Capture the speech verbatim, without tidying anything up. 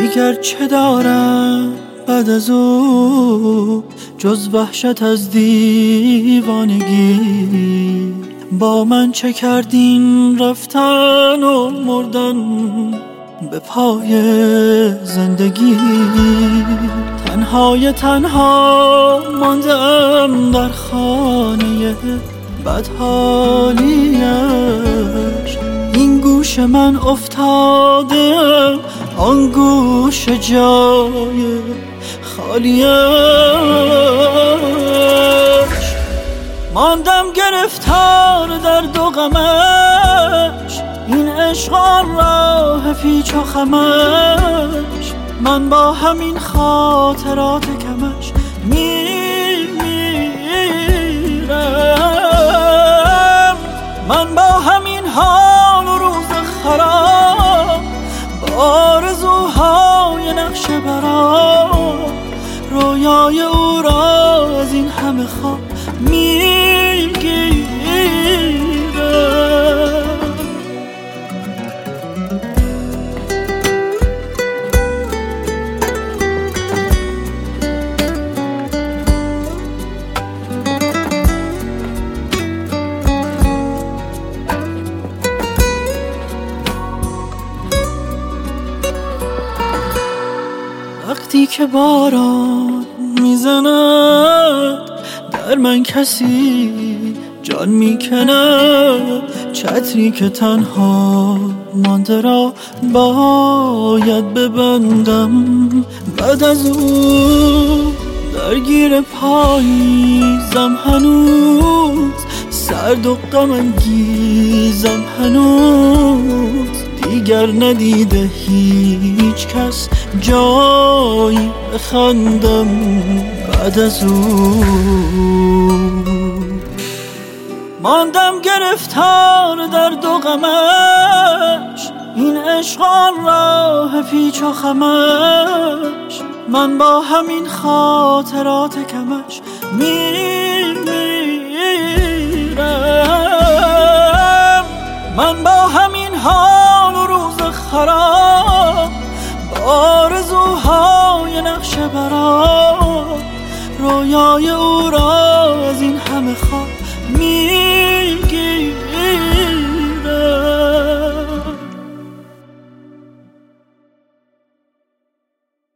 دیگر چه دارم بعد از او جز وحشت از دیوانگی؟ با من چه کردین رفتن و مردن به پای زندگی؟ تنهای تنها ماندم در خانه بدحالیش. این گوش من افتاده آن گوش جای خالیش. ماندم گرفتار در دو غمش، این عشق آن راه پیچ و خمش. من با همین خاطرات کمش میمیرم. من با همین حال و روز خراب، با آرزوهای نقش برام، رویای او را از این همه خواب میگیرم. وقتی که باران میزند در من کسی جان میکند، چتری که تنها مانده را باید ببندم. بعد از او درگیر پاییزم هنوز، سرد و غم انگیزم هنوز. دیگر ندیده هیچ کس جایی بخندم بعد از او. ماندم گرفتار در دو غمش، این عشق آن راه پیچ و خمش. من با همین خاطرات کمش میمیرم. من با همین حال و روز خراب، با آرزوهای نقش برام، رویای او را